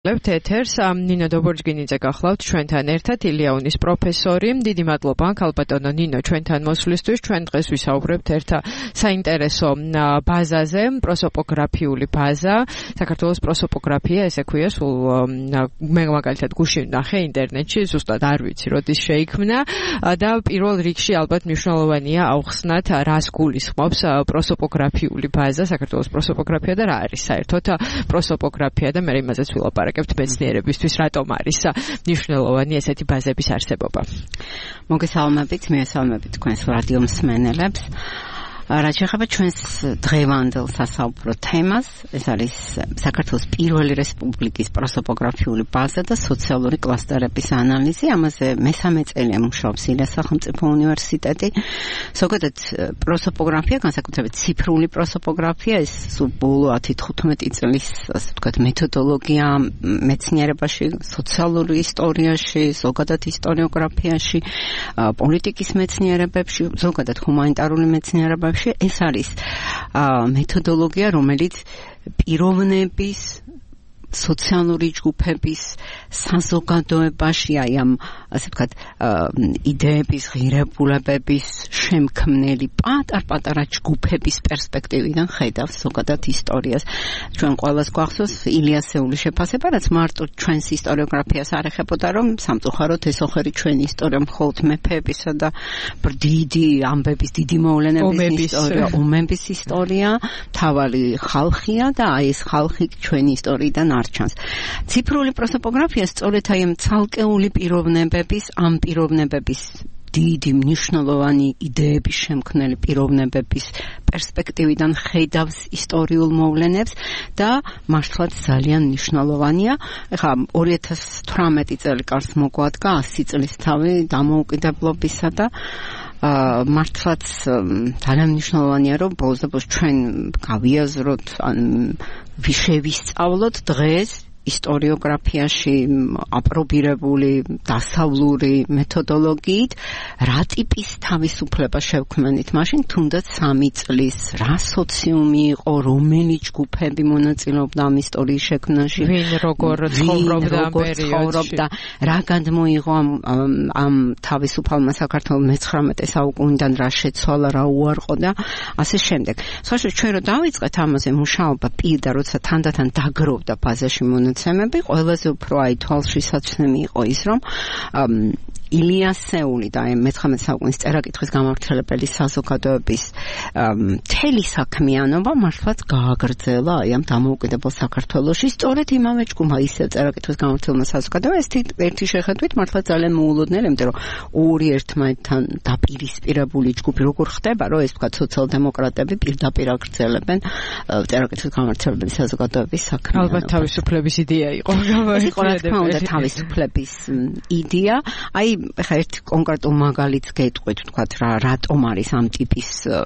ეთერს ნინო დობორჯგინიძე გახლავთ ჩვენთან ერთად ილია-უნის პროფესორი. დიდი მადლობა ქალბატონო ნინო ჩვენთან მოსვლისთვის. ჩვენ დღეს ვისაუბრებთ ერთ საინტერესო ბაზაზე, პროსოპოგრაფიული ბაზა. საქართველოს პროსოპოგრაფია, ესე ქვია, სულ მე მაგალითად გუშინ ვნახე ინტერნეტში, ზუსტად არ ვიცი როდის შეიქმნა და პირველ რიგში ალბათ მნიშვნელოვანია ავხსნათ რას გულისხმობს პროსოპოგრაფიული ბაზა, საქართველოს პროსოპოგრაფია და რა არის საერთოდ პროსოპოგრაფია და მე იმაზეც ვილაპარაკებ. მეცნიერებისთვის რატომ არის მნიშვნელოვანი ესეთი ბაზების არსებობა. მოგესალმებით, მიესალმებით თქვენს რადიო მსმენელებს. რაც შეეხება ჩვენს დღევანდელ სასაუბრო თემას, ეს არის საქართველოს პირველი რესპუბლიკის პროსოპოგრაფიული ბაზა და სოციალური კლასტერების ანალიზი. ამაზე მესამე წელია მუშაობს ილიას სახელმწიფო უნივერსიტეტი. ზოგადად პროსოპოგრაფია, განსაკუთრებით ციფრული პროსოპოგრაფია, ეს ბოლო 10-15 წლის, ასე ვთქვათ, მეთოდოლოგია მეცნიერებაში, სოციალური ისტორიაში, ზოგადად ისტორიოგრაფიაში, პოლიტიკის მეცნიერებებში, ზოგადად ჰუმანიტარული მეცნიერებებში. ეს არის მეთოდოლოგია, რომელიც პიროვნების, სოციალური ჯგუფების საზოგადოებაში აი ამ ასე ვთქვათ იდეების, ღირებულებების შემქმნელი პატარ-პატარა ჯგუფების პერსპექტივიდან ხედავს ზოგადად ისტორიას. ჩვენ ყველას გვახსოვს ილიასეული შეფასება, რაც მარტო ჩვენს ისტორიოგრაფიას არ ეხებოდა, რომ სამწუხაროდ ესოხერი ჩვენი ისტორია მხოლოდ მეფეებისა და დიდი ამბების, დიდი მოვლენების ისტორია, ომების ისტორია, მთავარი ხალხია და აი ეს ხალხი ჩვენი ისტორიიდან არჩანს. ციფრული პროსოპოგრაფია სწორედ აი ამ ცალკეული პიროვნებების, ამ პიროვნებების დიდი მნიშვნელოვანი იდეების შემქმნელი პიროვნებების პერსპექტივიდან ხედავს ისტორიულ მოვლენებს და მართლაც ძალიან მნიშვნელოვანია. ეხლა 2018 წელი კარს მოგვადგა 100 წლის თავი დამოუკიდებლობისა და მართლაც ძალიან მნიშვნელოვანია, რომ ბოლოს ჩვენ გავიაზროთ, შევისწავლოთ დღეს ისტორიოგრაფიაში აპრობირებული დასავლური მეთოდოლოგიით რა ტიპის თავისუფლება შევქმნით მაშინ თუნდაც 3 წლის რა სოციუმი იყო, რომელი ჯგუფები მონაწილეობდა ამ ისტორიის შექმნაში, ვინ როგორ ცხოვრობდა ამ პერიოდში, რა გადმოიღო ამ თავისუფალმა საქართველოს 19 საუკუნიდან, რა შეცვალა, რა უარყო და ასე შემდეგ. სხვა ჩვენ რო დავიწყეთ ამაზე მუშაობა პირდა, როცა თანდათან დაგროვდა ბაზაში მონაცემები, ყველაზე უფრო აი თვალშისაცემი იყო ის, რომ ილიასეული და 19 საუკუნის წერა-კითხვის გამავრცელებელი საზოგადოების მთელი საქმიანობა მართლაც გააგრძელა აი ამ დამოუკიდებელ საქართველოში. სწორედ იმავე ჯგუფმა ისევ წერა-კითხვის გამავრცელებელმა საზოგადოებამ ერთი შეხედვით მართლაც ძალიან მოულოდნელი, იმიტომ რომ ორი ერთმანეთთან დაპირისპირებული ჯგუფი როგორ ხდება, რომ ეს თქვა სოციალ-დემოკრატები პირდაპირ აგრძელებენ წერა-კითხვის გამავრცელებელი საზოგადოების საქმიანობას. ალბათ თავისუფლების იდეა იყო. ეს იყო რა თქმა უნდა თავისუფლების იდეა. აი ხა ერთ კონკრეტულ მაგალითს გეტყვით, ვთქვათ რა, რატომ არის ამ ტიპის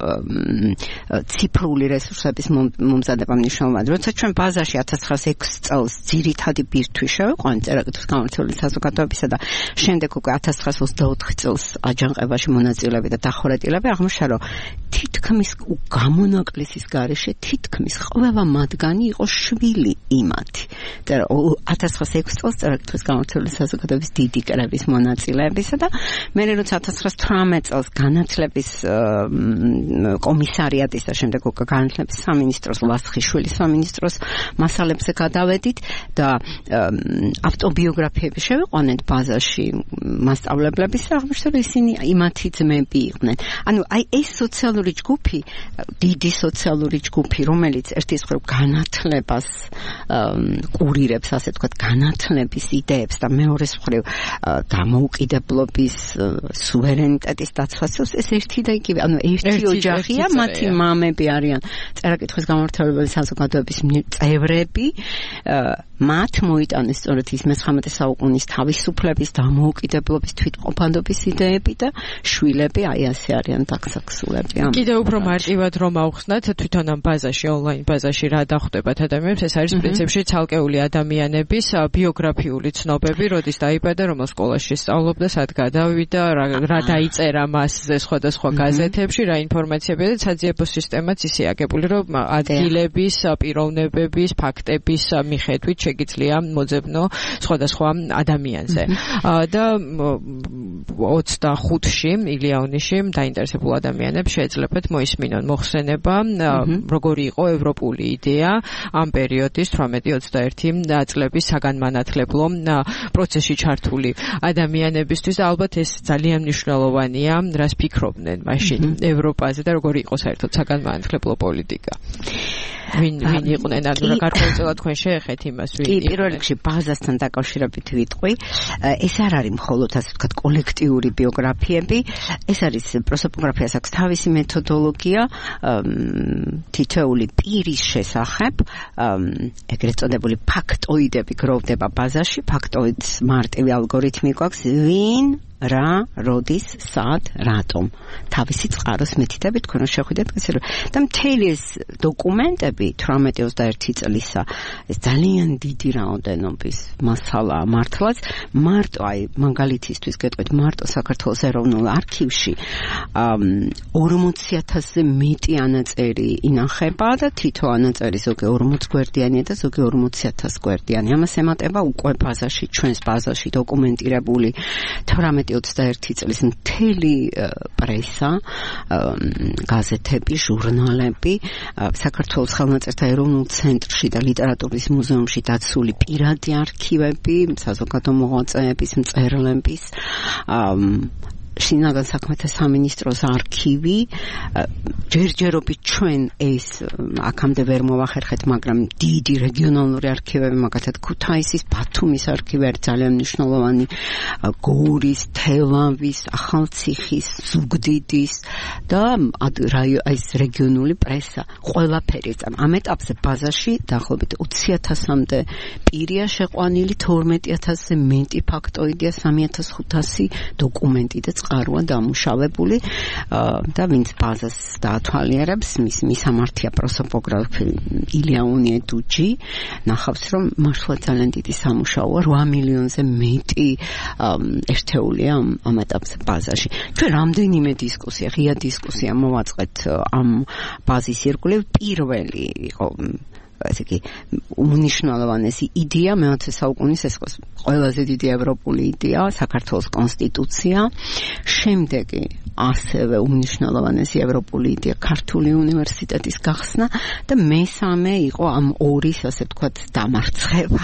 ციფრული რესურსების მომზადება მნიშვნელოვანი. როცა ჩვენ ბაზაში 1906 წელს ძირითადი ბირთვი შევიყვანეთ წერა-კითხვის გამავრცელებელი საზოგადოებისა და შემდეგ უკვე 1924 წელს აჯანყებაში მონაწილეები და დახურეტილები, აღმოჩნდა, რომ თითქმის გამონაკლისის გარეშე თითქმის ყველა მათგანი იყო შვილი იმათი. 1906 წელს წერა-კითხვის გამავრცელებელი საზოგადოების დიდი კრების მონაწილეებისა და მე როცა 1918 წელს განათლების კომისარიატის და შემდეგ უკვე განათლების სამინისტროს, ლასხიშვილის სამინისტროს მასალებზე გადავედით და ავტობიოგრაფიები შევიყვანეთ ბაზაში მასწავლებლების, აღმოჩნდა, რომ ისინი იმათი ძმები იყვნენ. ანუ აი ეს სოციალური ჯგუფი, დიდი სოციალური ჯგუფი, რომელიც ერთის მხრივ განათლებას კურირებს, ასე ვთქვათ, განათლების იდეებს და მეორეს მხრივ დამოუკიდებლობის, სუვერენიტეტის დაცვას, ეს ერთი და იგივე, ანუ ერთი ოჯახია, მათი მამები არიან წერა-კითხვის გამავრცელებელი საზოგადოების წევრები, მათ მოიტანეს სწორედ ის 19 საუკუნის თავისუფლების, დამოუკიდებლობის, თვითყოფადობის იდეები და შვილები აი ასე არიან დაგსაქსულები. კიდევ უფრო მარტივად რომ ავხსნათ თვითონ ამ ბაზაში, ონლაინ ბაზაში რა დახვდებათ ადამიანებს, ეს არის პრინციპში ცალკეული ადამიანების ბიოგრაფიული ცნობები, როდის დაიბადა, რომელ სკოლაში სწავლობდა მუშაობდა, სად გადავიდა, რა დაიწერა მასზე სხვადასხვა გაზეთებში, რა ინფორმაციებია და საძიებო სისტემაც ისე აგებული, რომ ადგილების, პიროვნებების, ფაქტების მიხედვით შეგიძლია მოძებნო სხვადასხვა ადამიანზე. და 25-ში ილიაონიში დაინტერესებულ ადამიანებს შეეძლებათ მოისმინონ მოხსენება, როგორი იყო ევროპული იდეა ამ პერიოდის 18-21 წლების საგანმანათლებლო პროცესში ჩართული ადამიანებისთვის და ალბათ ეს ძალიან მნიშვნელოვანია, რას ფიქრობდნენ მაშინ ევროპაზე და როგორი იყო საერთოდ საგანმანათლებლო პოლიტიკა. ვინ იყვნენ, ანუ რა გარკვეულწილად თქვენ შეეხეთ იმას, ვინ კი, პირველ რიგში ბაზასთან დაკავშირებით ვიტყვი. ეს არ არის მხოლოდ ასე ვთქვათ კოლექტიური ბიოგრაფიები, ეს არის პროსოპოგრაფიას აქვს თავისი მეთოდოლოგია, თითოეული პირის შესახებ, ეგრეთ წოდებული ფაქტოიდები გროვდება ბაზაში, ფაქტოიდს მარტივი ალგორითმი გვაქვს, ვინ რა, როდის, სად, რატომ. თავისი წყაროს მითითებით თქვენ რომ შეხვიდეთ და მთელი ეს დოკუმენტები 18-21 წლისა ეს ძალიან დიდი რაოდენობის მასალა მართლაც მარტო აი მაგალითისთვის გეტყვით მარტო საქართველოს ეროვნულ არქივში 40,000-ზე მეტი ანაწერი ინახება და თითო ანაწერი ზოგი 40 გვერდიანია და ზოგი 40,000 გვერდიანი. ამას ემატება უკვე ბაზაში, ჩვენს ბაზაში დოკუმენტირებული 21 წლის მთელი პრესა, გაზეთები, ჟურნალები, საქართველოს ხელნაწერთა ეროვნულ ცენტრში და ლიტერატურის მუზეუმში დაცული პირადი არქივები, საზოგადო მოღვაწეების, მწერლების, შინაგან საქმეთა სამინისტროს არქივი, ჯერჯერობით ჩვენ ეს აქამდე ვერ მოვახერხეთ, მაგრამ დიდი რეგიონალური არქივები, მაგალითად ქუთაისის, ბათუმის არქივი არის ძალიან მნიშვნელოვანი, გორის, თელავის, ახალციხის, ზუგდიდის და ეს რეგიონული პრესა, ყველაფერი. ამ ეტაპზე ბაზაში დაახლოებით 20,000-მდე პირია შეყვანილი, 12,000-ზე მეტი ფაქტოიდია, 3,500 დოკუმენტი და წყაროა დამუშავებული და ვინც ბაზას დაათვალიერებს, მის მისამართია პროსოპოგრაფი ილია უნიედუჯი, ნახავს რომ მართლა ძალიან დიდი სამუშაოა, 8 მილიონზე მეტი ერთეულია ამ ეტაპზე ბაზაში. ჩვენ რამდენიმე დისკუსია, ღია დისკუსია მოვაწყეთ ამ ბაზის ირგვლივ. პირველი იყო ასე კი უნიშნულოვანესი იდეა მე-20 საუკუნის ეს ყველაზე დიდი ევროპული იდეა, საქართველოს კონსტიტუცია, შემდეგი ასევე უნიშნულოვანესი ევროპული იდეა ქართული უნივერსიტეტის გახსნა და მესამე იყო ამ ორის ასე ვთქვათ დამარცხება.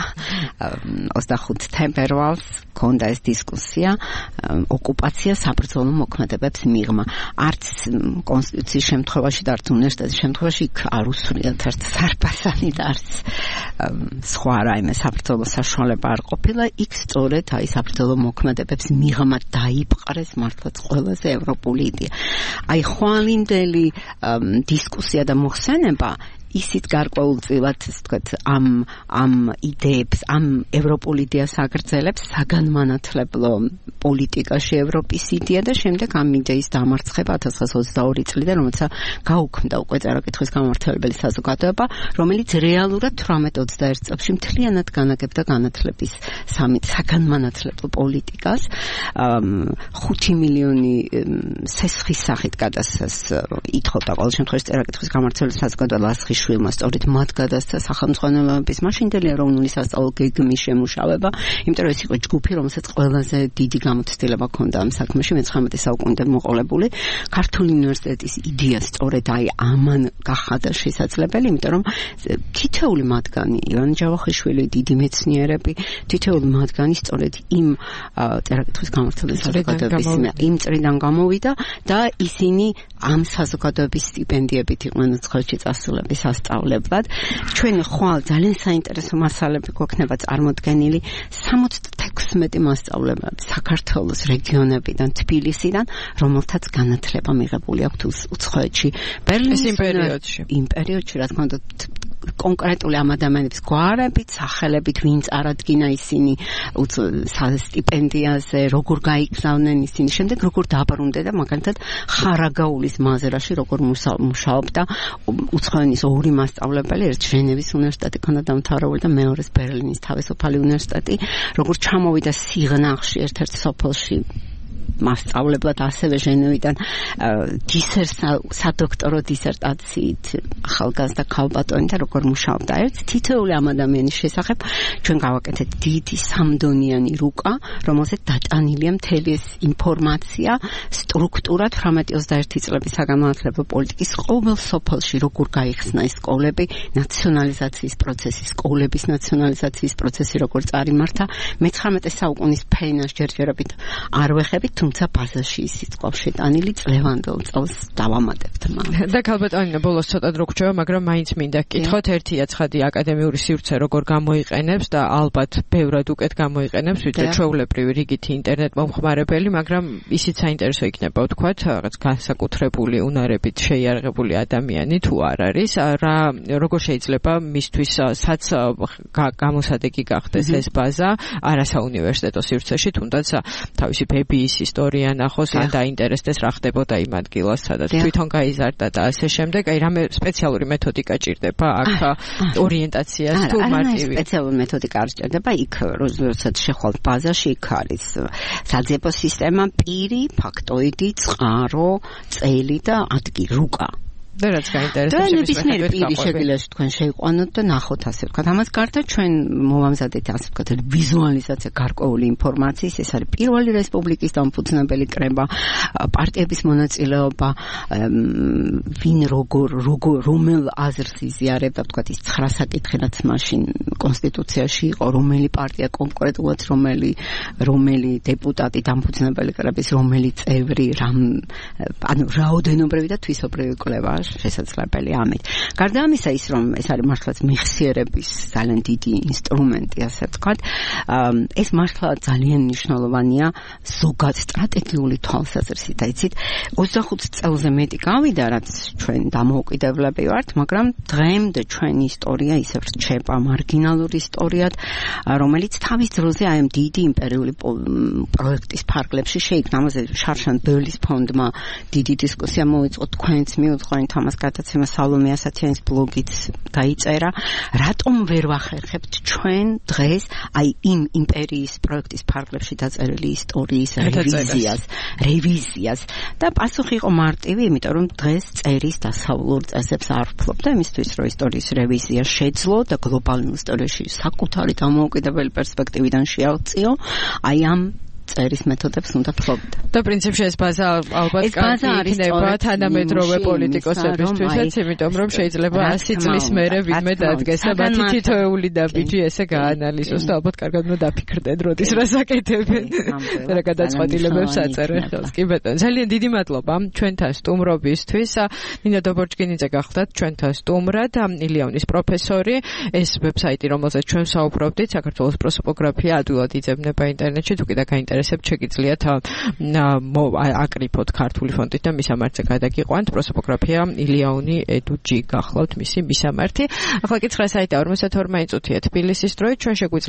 25 თებერვალს ქონდა ეს დისკუსია, ოკუპაცია საბრძოლო მოქმედებებს მიღმა. არც კონსტიტუციის შემთხვევაში და არც უნივერსიტეტის შემთხვევაში არ უსურიათ ერთ სარბასანი და არც სხვა რაიმე საბრძოლო საშუალება არ ყოფილა. იქ სწორედ აი საბრძოლო მოქმედებებს მიღმა დაიპყრეს მართლაც ყველაზე ევროპული იდეა. აი ხვალინდელი დისკუსია და მოხსენება ისიც გარკვეულწილად ვთქვათ ამ იდეებს, ამ ევროპულ იდეას აგრძელებს საგანმანათლებლო პოლიტიკაში ევროპის იდეა და შემდეგ ამ იდეის დამარცხება 1922 წლიდან, რომელცა გაუქმდა უკვე წერა-კითხვის გამავრცელებელი საზოგადოება, რომელიც რეალურად 18-21 წლებში მთლიანად განაგებდა განათლების საგანმანათლებლო პოლიტიკას. 5 მილიონი სესხის სახით გადასცეს ითხოვდა ყოველ შემთხვევაში წერა-კითხვის გამავრცელებელი საზოგადოება შვილმა სწორედ მათ გადასცა სახელმძღვანელოების მაშინდელი ეროვნული სასწავლო გეგმის შემუშავება, იმიტომ რომ ეს იყო ჯგუფი, რომელსაც ყველაზე დიდი გამოცდილება ჰქონდა ამ საქმეში, მე-19 საუკუნიდან მოყოლებული. ქართული უნივერსიტეტის იდეა სწორედ აი ამან გახადა შესაძლებელი, იმიტომ რომ თითოეული მათგანი, ივანე ჯავახიშვილი, დიდი მეცნიერები, თითოეული მათგანი სწორედ იმ წერა-კითხვის გამავრცელებელი საზოგადოების იმ წრიდან გამოვიდა და ისინი ამ საზოგადოების სტიპენდიებით იყვნენ უცხოეთში წასულების ასწავლებლად. ჩვენ ხვალ ძალიან საინტერესო მასალები გვექნება წარმოდგენილი 76 მასწავლებლად საქართველოს რეგიონებიდან, თბილისიდან, რომელთაც განათლება მიღებული აქვთ უცხოეთში. ბერლინის იმ პერიოდში. იმ პერიოდში, რა თქმა უნდა, კონკრეტული ამ ადამიანების გვარებით, სახელებით, ვინ წარადგინა ისინი სტიპენდიაზე, როგორ გაიგზავნენ ისინი, შემდეგ როგორ დაბრუნდნენ და მაგალითად ხარაგაულის მაზერაში როგორ მუშაობდა უცხოენის ორი მასწავლებელი, ერთ ჟენევის უნივერსიტეტი ქონდა დამთავრებული და მეორეს ბერლინის თავისუფალი უნივერსიტეტი, როგორ ჩამოვიდა სიღნაღში ერთ-ერთ სოფელში მასწავლებლად ასევე ჟენევიდან გისერს სადოქტორო დისერტაციით ახალგაზრდა ქალბატონი და როგორ მუშაობდა ერთ თითოეული ამ ადამიანის შესახებ ჩვენ გავაკეთეთ დიდი სამდონიანი რუკა, რომელზეც დატანილია მთელი ეს ინფორმაცია სტრუქტურად 18-21 წლების საგანმანათლებლო პოლიტიკის ყოველ სოფელში როგორ გაიხსნა ეს სკოლები, ნაციონალიზაციის პროცესი, სკოლების ნაციონალიზაციის პროცესი როგორ წარიმართა მე-19 საუკუნის ფენას ჯერჯერობით არ ვეხებით, თუმცა ბაზაში ისიც ყავს შეტანილი წლევანდელ წელს დავამატებთ მაგრამ და ქალბატონი ბოლოს ცოტა დრო გრჩება, მაგრამ მაინც მინდა გკითხოთ ერთია ცხადი აკადემიური სივრცე როგორ გამოიყენებს და ალბათ ბევრად უკეთ გამოიყენებს ვიდრე ჩვეულებრივი რიგითი ინტერნეტ მომხმარებელი, მაგრამ ისიც საინტერესო იქნება ვთქვათ რაღაც განსაკუთრებული უნარებით შეიარაღებული ადამიანი თუ არ არის, რა როგორ შეიძლება მისთვის საც გამოსადეგი გახდეს ეს ბაზა არა საუნივერსიტეტო სივრცეში, თუნდაც თავისი ბებიის ისტორია ნახოს ან დაინტერესდეს რა ხდებოდა იმ ადგილას, სადაც თვითონ გაიზარდა და ასე შემდეგ. აი რამე სპეციალური მეთოდიკა ჭირდება აქ ორიენტაციას თუ მარტივი? სპეციალური მეთოდიკა არ ჭირდება, იქ როდესაც შეხვალთ ბაზაში, იქ არის საძიებო სისტემა, პირი, ფაქტოიდი, წყარო, წელი და ადგილი, რუკა. და რაც გაინტერესებს ნებისმიერი პირი შეგვიძლია თქვენ შეიყვანოთ და ნახოთ ასე ვთქვათ. ამას გარდა ჩვენ მოვამზადეთ ასე ვთქვათ ვიზუალიზაცია გარკვეული ინფორმაციის, ეს არის პირველი რესპუბლიკის დამფუძნებელი კრება, პარტიების მონაწილეობა, ვინ რომელ აზრს იზიარებდა, ვთქვათ ის 9 საკითხი რაც მაშინ კონსტიტუციაში იყო, რომელი პარტია კონკრეტულად, რომელი დეპუტატი დამფუძნებელი კრების, რომელი წევრი, ანუ რაოდენობრივი და თვისობრივი კვლევა შესაძლებელი ამით. გარდა ამისა ის რომ ეს არის მართლაც მეხსიერების ძალიან დიდი ინსტრუმენტი, ასე ვთქვათ, ეს მართლა ძალიან მნიშვნელოვანია ზოგად სტრატეგიული თვალსაზრისით. იცით, 25 წელზე მეტი გავიდა, რაც ჩვენ დამოუკიდებლები ვართ, მაგრამ დღემდე ჩვენი ისტორია ისე რჩება მარგინალური ისტორიად, რომელიც თავის დროზე აი ამ დიდი იმპერიული პროექტის ფარგლებში შეიქმნა. ამაზე შარშან ბევლის ფონდმა დიდი დისკუსია მოიწყო, თქვენც მიუძღვენთ ამას გადაცემა სალომე ასათიანის ბლოგიც დაიწერა, რატომ ვერ ვახერხებთ ჩვენ დღეს აი იმ იმპერიის პროექტის ფარგლებში დაწერილი ისტორიის რევიზიას და პასუხი იყო მარტივი, იმიტომ რომ დღეს წერის დასავლურ წესებს არ ვფლობ და იმისთვის რომ ისტორიის რევიზია შეძლო და გლობალურ ისტორიაში საკუთარი დამოუკიდებელი პერსპექტივიდან შეავწიო, აი ამ წერის მეთოდებს უნდა ფლობდე. და პრინციპში ეს ბაზა ალბათ კარგი იქნება თანამედროვე პოლიტიკოსებისთვისაც, იმიტომ რომ შეიძლება 100 წლის მერე ვინმე დადგეს და მათი თითოეული დაბიჯი ესე გაანალიზოს და ალბათ კარგად უნდა დაფიქრდნენ, როდის რას აკეთებენ. რა გადაწყვეტილებებს აწერენ ხელს. კი ბატონო, ძალიან დიდი მადლობა ჩვენთან სტუმრობისთვის. ნინო დობორჯგინიძე გახლდათ ჩვენთან სტუმრად, ილიონის პროფესორი. ეს ვებსაიტი, რომელზეც ჩვენ საუბრობდით, საქართველოს პროსოპოგრაფია ადვილად იძებნება ინტერნეტში, თუ კიდე გაინტერესებთ შეგიძლიათ აკრიფოთ ქართული ფონტით და მისამართზე გადაგიყვანთ. პროსოპოგრაფია ილიონი edu.g გახლავთ მისი მისამართი. ახლა კი 9 საიტა 52 წუთია თბილისის დროით, ჩვენ შეგვიძლია